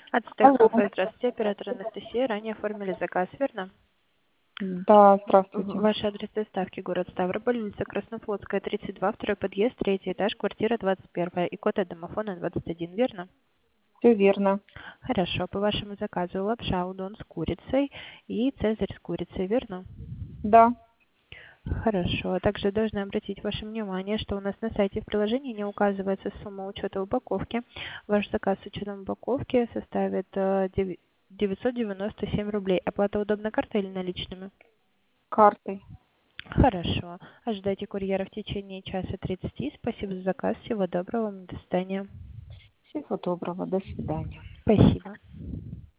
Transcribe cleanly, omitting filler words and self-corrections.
Ацтек Алло. кафе, здравствуйте, оператор Анастасия. Ранее оформили заказ, верно? Да, здравствуйте. Ваш адрес доставки город Ставрополь, улица Краснофлотская, 32, второй подъезд, третий этаж, квартира 21 и код от домофона 21, верно? Все верно. Хорошо, по вашему заказу лапша удон с курицей и цезарь с курицей, верно? Да. Хорошо. Также должна обратить ваше внимание, что у нас на сайте в приложении не указывается сумма учета упаковки. Ваш заказ с учетом упаковки составит 997 рублей. Оплата удобна картой или наличными? Картой. Хорошо. Ожидайте курьера в течение часа 30. Спасибо за заказ. Всего доброго. До свидания. Всего доброго. До свидания. Спасибо.